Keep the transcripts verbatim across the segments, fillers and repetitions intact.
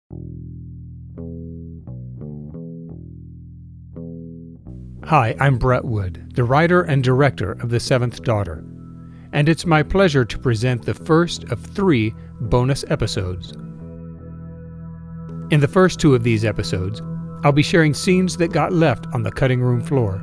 Hi, I'm Brett Wood, the writer and director of The Seventh Daughter, and it's my pleasure to present the first of three bonus episodes. In the first two of these episodes, I'll be sharing scenes that got left on the cutting room floor.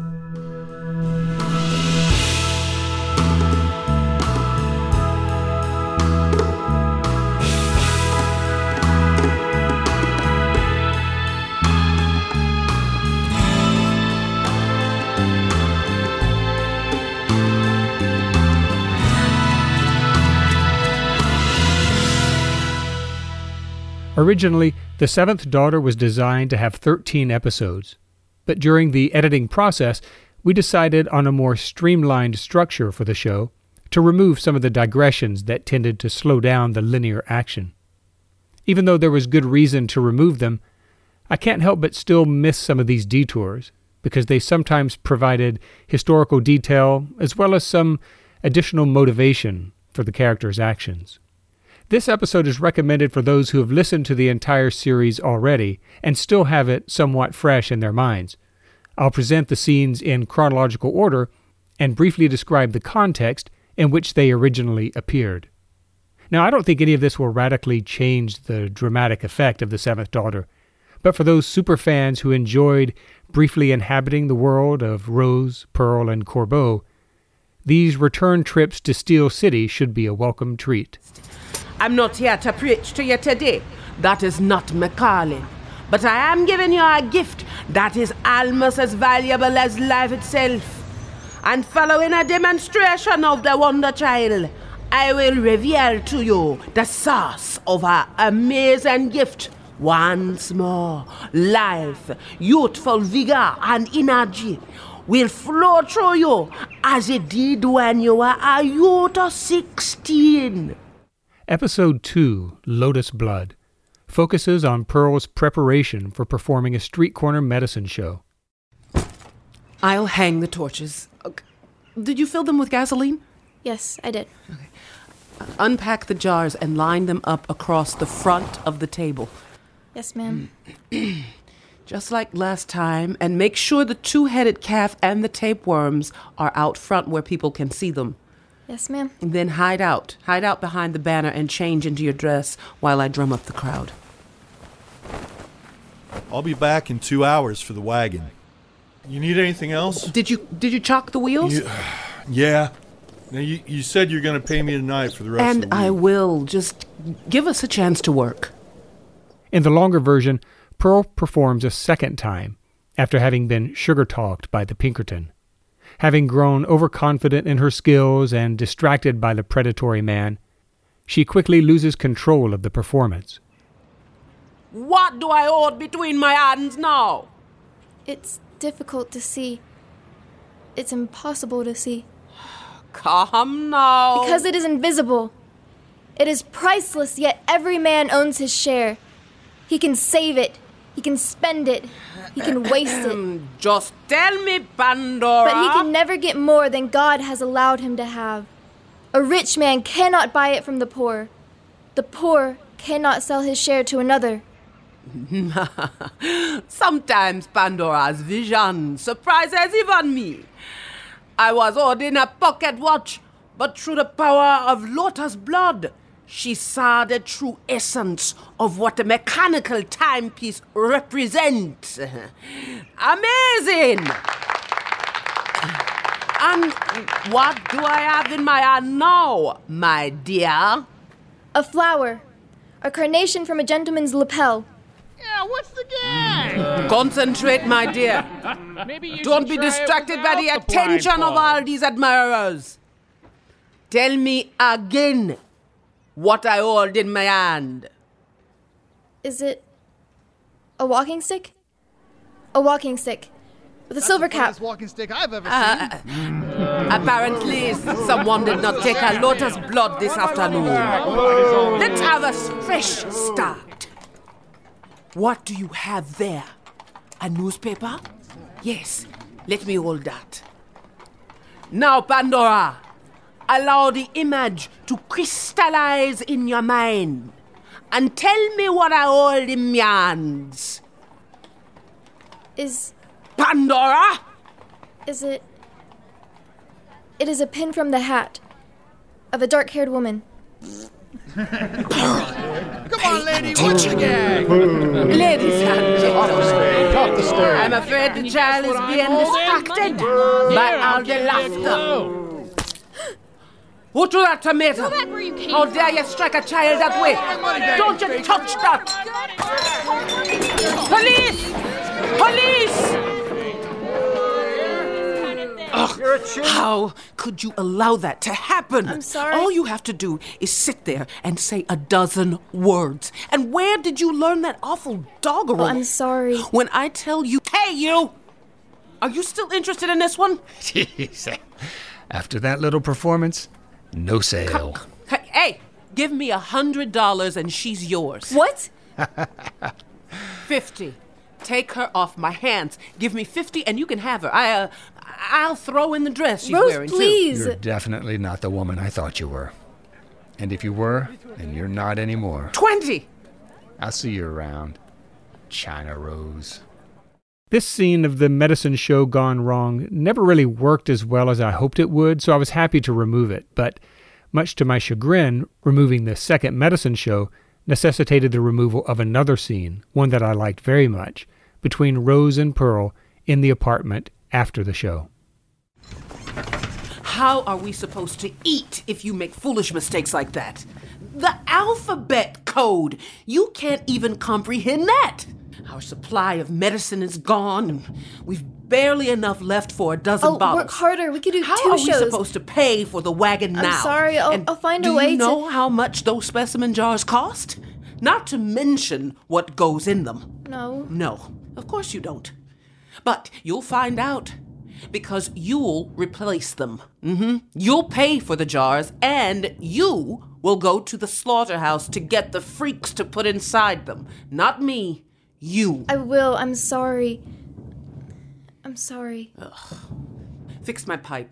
Originally, The Seventh Daughter was designed to have thirteen episodes, but during the editing process, we decided on a more streamlined structure for the show to remove some of the digressions that tended to slow down the linear action. Even though there was good reason to remove them, I can't help but still miss some of these detours, because they sometimes provided historical detail as well as some additional motivation for the characters' actions. This episode is recommended for those who have listened to the entire series already and still have it somewhat fresh in their minds. I'll present the scenes in chronological order and briefly describe the context in which they originally appeared. Now, I don't think any of this will radically change the dramatic effect of The Seventh Daughter, but for those superfans who enjoyed briefly inhabiting the world of Rose, Pearl, and Corbeau, these return trips to Steel City should be a welcome treat. I'm not here to preach to you today. That is not my calling. But I am giving you a gift that is almost as valuable as life itself. And following a demonstration of the Wonder Child, I will reveal to you the source of our amazing gift. Once more, life, youthful vigor, and energy will flow through you as it did when you were a youth of sixteen. Episode two, Lotus Blood, focuses on Pearl's preparation for performing a street corner medicine show. I'll hang the torches. Okay. Did you fill them with gasoline? Yes, I did. Okay. Uh, unpack the jars and line them up across the front of the table. Yes, ma'am. Just like last time, and make sure the two-headed calf and the tapeworms are out front where people can see them. Yes, ma'am. And then hide out. Hide out behind the banner and change into your dress while I drum up the crowd. I'll be back in two hours for the wagon. You need anything else? Did you did you chalk the wheels? You, yeah. Now, you, you said you're going to pay me tonight for the rest and of the week. I will. Just give us a chance to work. In the longer version, Pearl performs a second time after having been sugar-talked by the Pinkerton. Having grown overconfident in her skills and distracted by the predatory man, she quickly loses control of the performance. What do I hold between my hands now? It's difficult to see. It's impossible to see. Come now. Because it is invisible. It is priceless, yet every man owns his share. He can save it. He can spend it. He can waste it. Just tell me, Pandora. But he can never get more than God has allowed him to have. A rich man cannot buy it from the poor. The poor cannot sell his share to another. Sometimes Pandora's vision surprises even me. I was holding a pocket watch, but through the power of Lotus Blood, she saw the true essence of what a mechanical timepiece represents. Amazing! And what do I have in my hand now, my dear? A flower. A carnation from a gentleman's lapel. Yeah, what's the game? Concentrate, my dear. Maybe you Don't should be try it distracted by the without attention of blindfold. all these admirers. Tell me again what I hold in my hand. Is it a walking stick? A walking stick. With a silver cap. That's the walking stick I've ever Uh, seen. Apparently, someone did not take a Lotus Blood this afternoon. Let's have a fresh start. What do you have there? A newspaper? Yes, let me hold that. Now, Pandora, allow the image to crystallize in your mind. and tell me what I all him yans. Is... Pandora? Is it... It is a pin from the hat of a dark-haired woman. Come on, lady, what's the gag? Ladies and gentlemen, I'm afraid the child is being distracted by all the laughter. Who threw that tomato? How dare you strike a child that way? Don't you touch that! Police! Police! Ugh, how could you allow that to happen? I'm sorry. All you have to do is sit there and say a dozen words. And where did you learn that awful doggerel? Oh, I'm sorry. When I tell you, hey, you! Are you still interested in this one? Jeez. After that little performance, no sale. Hey, give me a hundred dollars and she's yours. What? Fifty. Take her off my hands. Give me fifty and you can have her. I, uh, I'll throw in the dress she's Rose, wearing, please. You're definitely not the woman I thought you were. And if you were, then you're not anymore. too. Twenty! I'll see you around, China Rose. This scene of the medicine show gone wrong never really worked as well as I hoped it would, so I was happy to remove it. But much to my chagrin, removing the second medicine show necessitated the removal of another scene, one that I liked very much, between Rose and Pearl in the apartment after the show. How are we supposed to eat if you make foolish mistakes like that? The alphabet code! You can't even comprehend that! Our supply of medicine is gone, and we've barely enough left for a dozen I'll bottles. work harder. We could do How two are shows. we supposed to pay for the wagon I'm now? sorry, I'll- And I'll find a do way you to- know how much those specimen jars cost? Not to mention what goes in them. No. No, of course you don't. But you'll find out, because you'll replace them. Mm-hmm. You'll pay for the jars, and you will go to the slaughterhouse to get the freaks to put inside them. Not me. You. I will. I'm sorry. I'm sorry. Fix my pipe.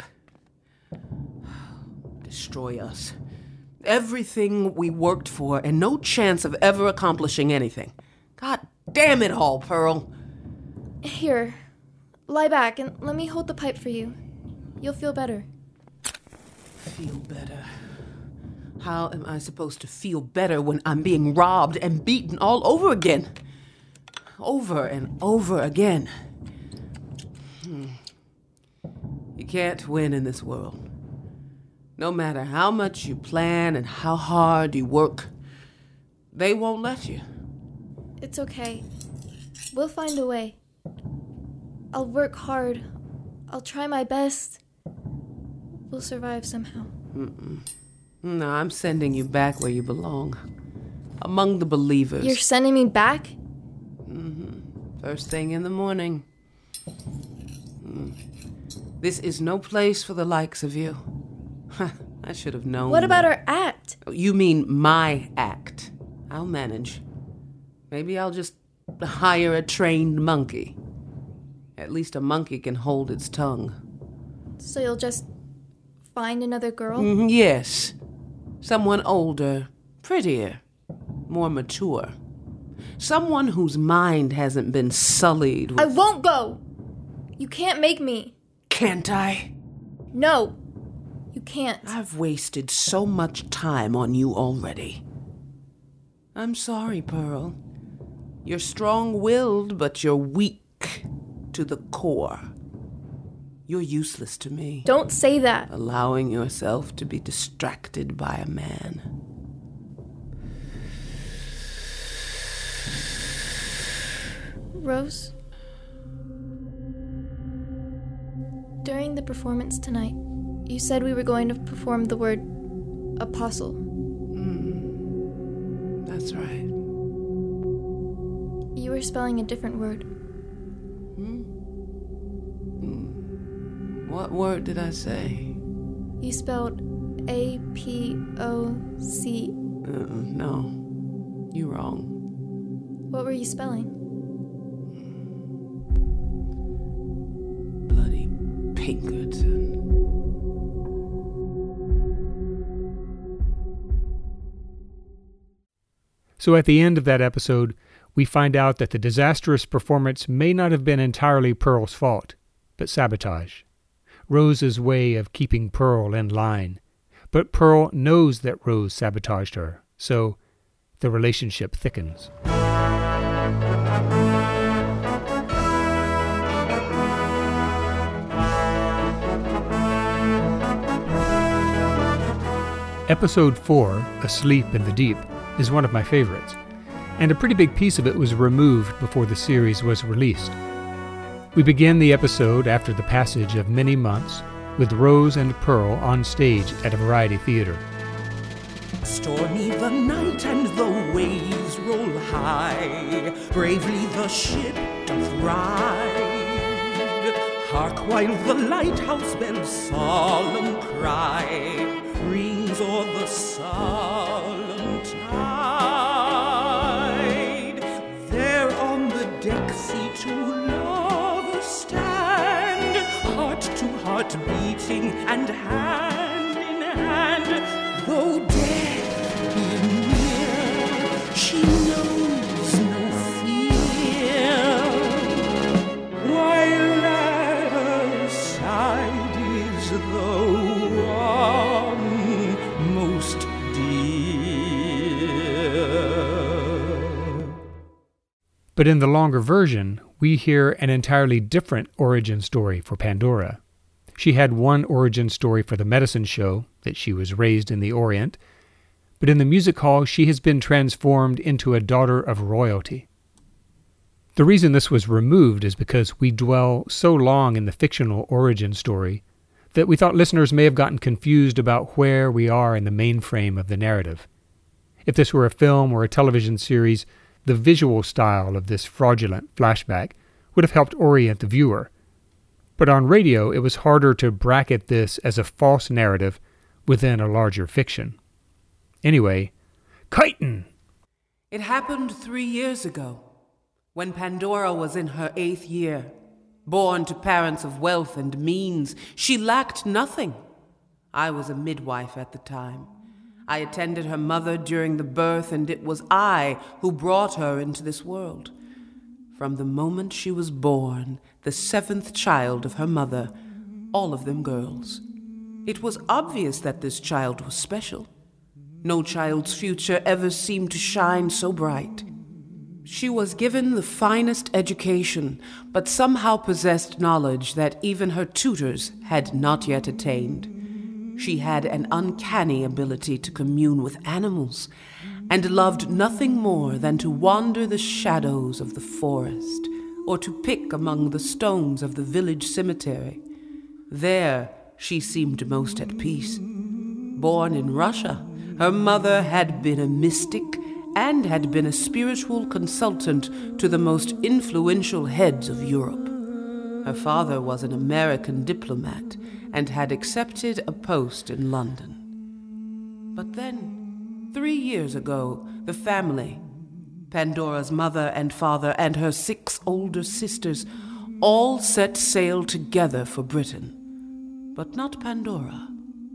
Destroy us. Everything we worked for, and no chance of ever accomplishing anything. God damn it all, Pearl. Here. Lie back and let me hold the pipe for you. You'll feel better. Feel better. How am I supposed to feel better when I'm being robbed and beaten all over again? Over and over again. Hmm. You can't win in this world. No matter how much you plan and how hard you work, they won't let you. It's okay. We'll find a way. I'll work hard. I'll try my best. We'll survive somehow. Mm-mm. No, I'm sending you back where you belong. Among the believers. You're sending me back? Mm-hmm. First thing in the morning. Mm. This is no place for the likes of you. I should have known. What about our act? You mean my act. I'll manage. Maybe I'll just hire a trained monkey. At least a monkey can hold its tongue. So you'll just find another girl? Mm, yes. Someone older, prettier, more mature. Someone whose mind hasn't been sullied with... I won't go! You can't make me. Can't I? No. You can't. I've wasted so much time on you already. I'm sorry, Pearl. You're strong-willed, but you're weak to the core. You're useless to me. Don't say that. Allowing yourself to be distracted by a man. Rose? During the performance tonight, you said we were going to perform the word apostle. Mm, that's right. You were spelling a different word. Hmm? Hmm. What word did I say? You spelled A P O C. Uh, no. You're wrong. What were you spelling? Bloody Pinkerton. So at the end of that episode, we find out that the disastrous performance may not have been entirely Pearl's fault, but sabotage. Rose's way of keeping Pearl in line. But Pearl knows that Rose sabotaged her, so the relationship thickens. Episode four, Asleep in the Deep, is one of my favorites, and a pretty big piece of it was removed before the series was released. We begin the episode after the passage of many months with Rose and Pearl on stage at a variety theater. Stormy the night and the waves roll high, bravely the ship doth ride. Hark while the lighthouse bell's solemn cry rings o'er the solemn tide. There on the deck see two lovers stand, heart to heart beating and hand in hand. Though death be near, she knows no fear, while at her side is the one most dear. But in the longer version, we hear an entirely different origin story for Pandora. She had one origin story for the medicine show, that she was raised in the Orient, but in the music hall she has been transformed into a daughter of royalty. The reason this was removed is because we dwell so long in the fictional origin story that we thought listeners may have gotten confused about where we are in the mainframe of the narrative. If this were a film or a television series, the visual style of this fraudulent flashback would have helped orient the viewer. But on radio, it was harder to bracket this as a false narrative within a larger fiction. Anyway, Chiton! It happened three years ago, when Pandora was in her eighth year. Born to parents of wealth and means, she lacked nothing. I was a midwife at the time. I attended her mother during the birth, and it was I who brought her into this world. From the moment she was born, the seventh child of her mother, all of them girls. It was obvious that this child was special. No child's future ever seemed to shine so bright. She was given the finest education, but somehow possessed knowledge that even her tutors had not yet attained. She had an uncanny ability to commune with animals, and loved nothing more than to wander the shadows of the forest, or to pick among the stones of the village cemetery. There she seemed most at peace. Born in Russia, her mother had been a mystic and had been a spiritual consultant to the most influential heads of Europe. Her father was an American diplomat and had accepted a post in London. But then, three years ago, the family, Pandora's mother and father and her six older sisters, all set sail together for Britain. But not Pandora.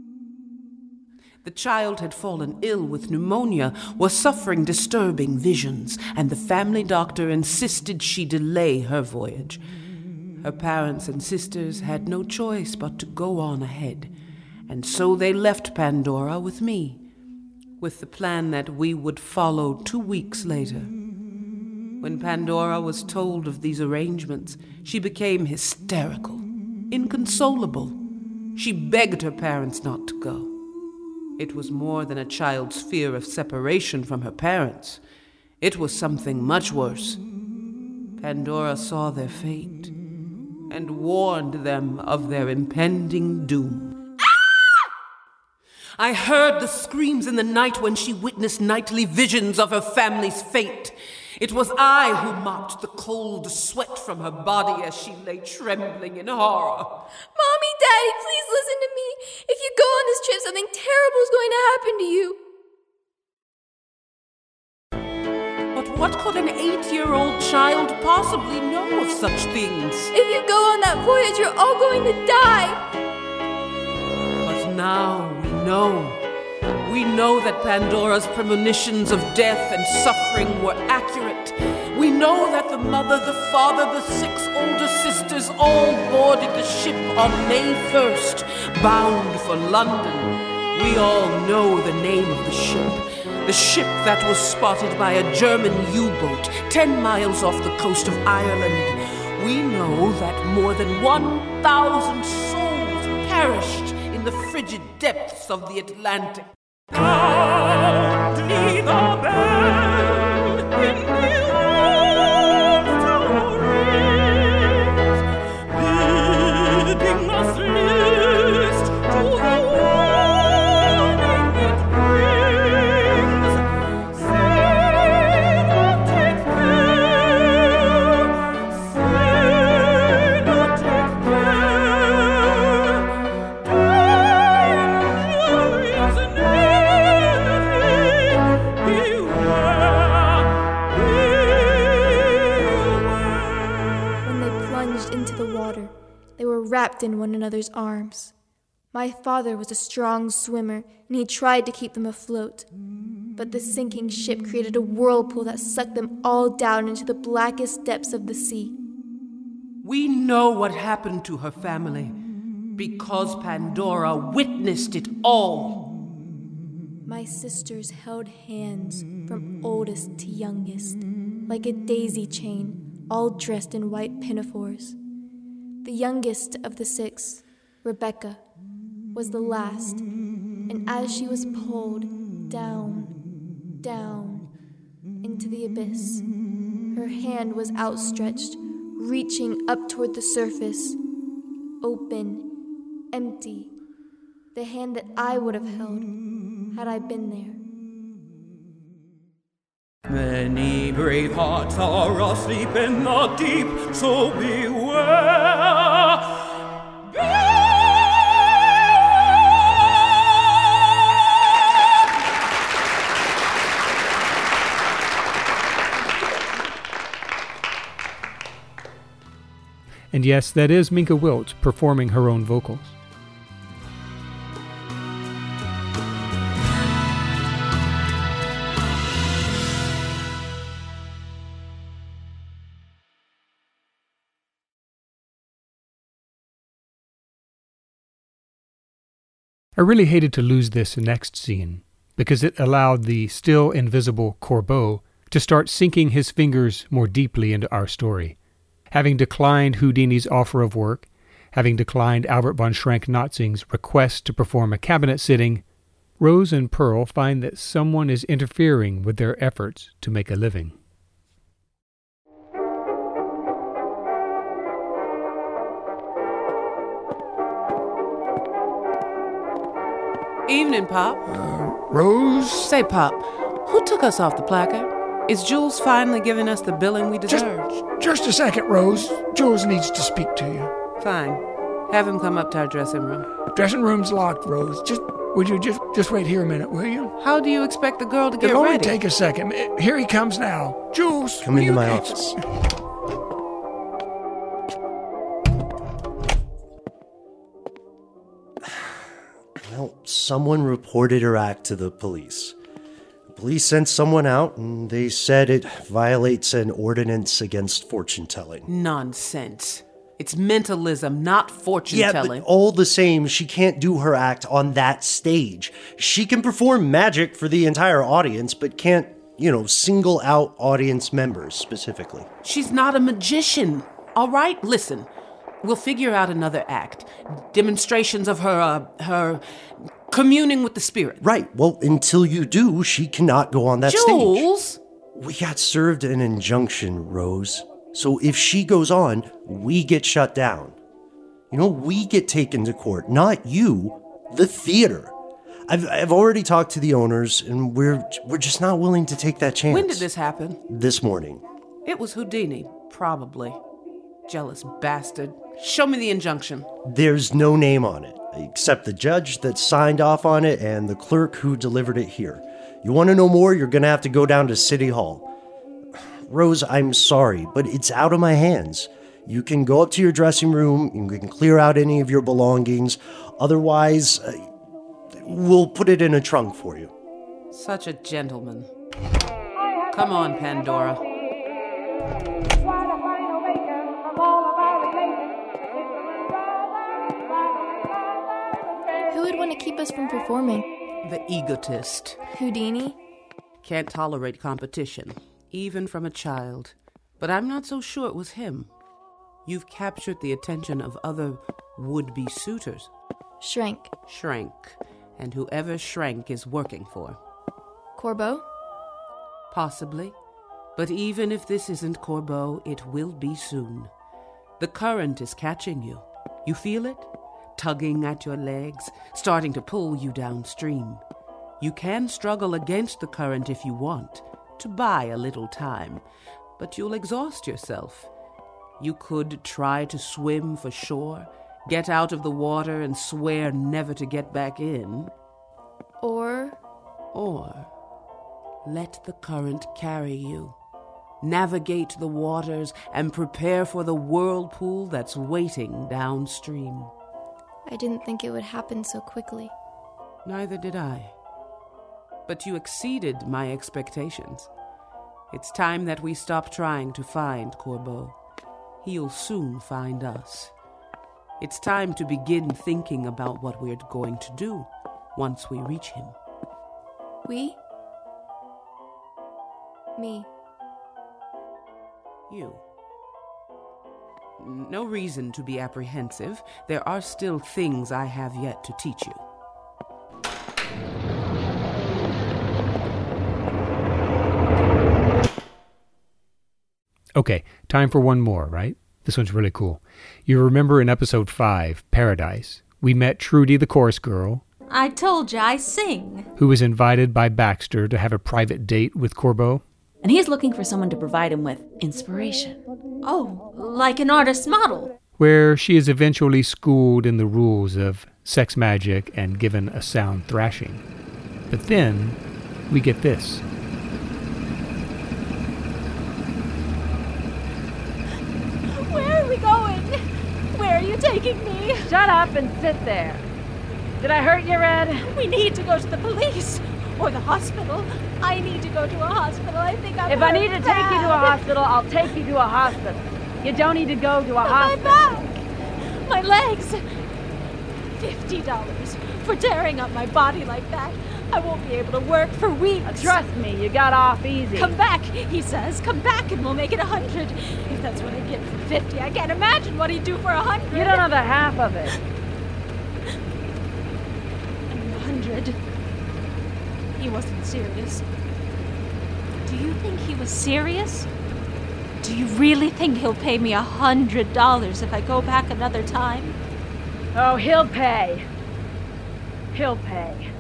The child had fallen ill with pneumonia, was suffering disturbing visions, and the family doctor insisted she delay her voyage. Her parents and sisters had no choice but to go on ahead, and so they left Pandora with me, with the plan that we would follow two weeks later. When Pandora was told of these arrangements, she became hysterical, inconsolable. She begged her parents not to go. It was more than a child's fear of separation from her parents. It was something much worse. Pandora saw their fate and warned them of their impending doom. Ah! I heard the screams in the night when she witnessed nightly visions of her family's fate. It was I who mopped the cold sweat from her body as she lay trembling in horror. Mommy, Daddy, please listen to me. If you go on this trip, something terrible is going to happen to you. But what could an eight-year-old child possibly know of such things? If you go on that voyage, you're all going to die. But now we know. We know that Pandora's premonitions of death and suffering were accurate. We know that the mother, the father, the six older sisters all boarded the ship on May first, bound for London. We all know the name of the ship. The ship that was spotted by a German U-boat ten miles off the coast of Ireland. We know that more than one thousand souls perished in the frigid depths of the Atlantic. Soundly the bell in the old tower rings, bidding us list to the warning it brings. Sailor, take care, sailor, take care, danger is near. They were wrapped in one another's arms. My father was a strong swimmer, and he tried to keep them afloat. But the sinking ship created a whirlpool that sucked them all down into the blackest depths of the sea. We know what happened to her family because Pandora witnessed it all. My sisters held hands from oldest to youngest, like a daisy chain, all dressed in white pinafores. The youngest of the six, Rebecca, was the last, and as she was pulled down, down, into the abyss, her hand was outstretched, reaching up toward the surface, open, empty, the hand that I would have held had I been there. Many brave hearts are asleep in the deep, so beware. And yes, that is Minka Wiltz performing her own vocals. I really hated to lose this next scene, because it allowed the still invisible Corbeau to start sinking his fingers more deeply into our story. Having declined Houdini's offer of work, having declined Albert von Schrenck-Notzing's request to perform a cabinet sitting, Rose and Pearl find that someone is interfering with their efforts to make a living. Evening, Pop. Uh, Rose? Say, Pop, who took us off the placard? Is Jules finally giving us the billing we deserve? Just, just a second, Rose. Jules needs to speak to you. Fine. Have him come up to our dressing room. Dressing room's locked, Rose. Just, would you just, just wait here a minute, will you? How do you expect the girl to get It'll ready? only take a second. Here he comes now. Jules, come into my you... office. Well, someone reported her act to the police. The police sent someone out, and they said it violates an ordinance against fortune-telling. Nonsense. It's mentalism, not fortune-telling. Yeah, but all the same, she can't do her act on that stage. She can perform magic for the entire audience, but can't, you know, single out audience members specifically. She's not a magician. All right, listen. We'll figure out another act. Demonstrations of her, uh, her communing with the spirit. Right. Well, until you do, she cannot go on that Jules? stage. Jules? We got served an injunction, Rose. So if she goes on, we get shut down. You know, we get taken to court, not you, the theater. I've I've already talked to the owners, and we're we're just not willing to take that chance. When did this happen? This morning. It was Houdini, probably. Jealous bastard. Show me the injunction. There's no name on it, except the judge that signed off on it and the clerk who delivered it here. You want to know more? You're going to have to go down to City Hall. Rose, I'm sorry, but it's out of my hands. You can go up to your dressing room, you can clear out any of your belongings. Otherwise, uh, We'll put it in a trunk for you. Such a gentleman. Come on, Pandora. Who would want to keep us from performing? The egotist. Houdini? Can't tolerate competition, even from a child. But I'm not so sure it was him. You've captured the attention of other would-be suitors. Shrank. Shrank. And whoever Shrank is working for. Corbeau? Possibly. But even if this isn't Corbeau, it will be soon. The current is catching you. You feel it? Tugging at your legs, starting to pull you downstream. You can struggle against the current if you want, to buy a little time, but you'll exhaust yourself. You could try to swim for shore, get out of the water and swear never to get back in. Or? Or let the current carry you. Navigate the waters and prepare for the whirlpool that's waiting downstream. I didn't think it would happen so quickly. Neither did I. But you exceeded my expectations. It's time that we stop trying to find Corbeau. He'll soon find us. It's time to begin thinking about what we're going to do once we reach him. We? Me. You. No reason to be apprehensive. There are still things I have yet to teach you. Okay, time for one more, right? This one's really cool. You remember in episode five, Paradise, we met Trudy the chorus girl. I told you I sing. Who was invited by Baxter to have a private date with Corbeau. And he's looking for someone to provide him with inspiration. Oh, like an artist model. Where she is eventually schooled in the rules of sex magic and given a sound thrashing. But then, we get this. Where are we going? Where are you taking me? Shut up and sit there. Did I hurt you, Red? We need to go to the police. Or the hospital. I need to go to a hospital. I think I'm If I need to take you to a hospital, I'll take you to a hospital. You don't need to go to a hospital. My back! My legs! Fifty dollars for tearing up my body like that. I won't be able to work for weeks. Uh, trust me, you got off easy. Come back, he says. Come back and we'll make it a hundred. If that's what I get for fifty, I can't imagine what he'd do for a hundred. You don't know the half of it. A hundred. He wasn't serious. Do you think he was serious? Do you really think he'll pay me a hundred dollars if I go back another time? Oh, he'll pay. He'll pay.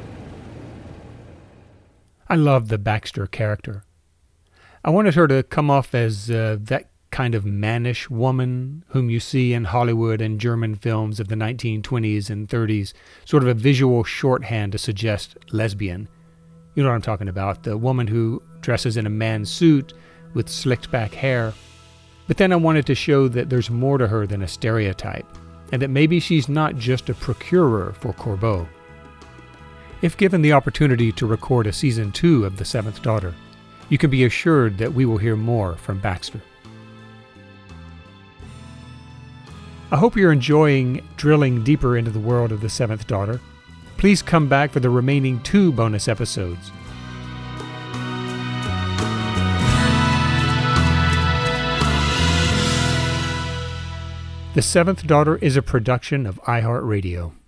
I love the Baxter character. I wanted her to come off as uh, that kind of mannish woman whom you see in Hollywood and German films of the nineteen twenties and thirties, sort of a visual shorthand to suggest lesbian. You know what I'm talking about, the woman who dresses in a man's suit with slicked back hair. But then I wanted to show that there's more to her than a stereotype, and that maybe she's not just a procurer for Corbeau. If given the opportunity to record a season two of The Seventh Daughter, you can be assured that we will hear more from Baxter. I hope you're enjoying drilling deeper into the world of The Seventh Daughter. Please come back for the remaining two bonus episodes. The Seventh Daughter is a production of iHeartRadio.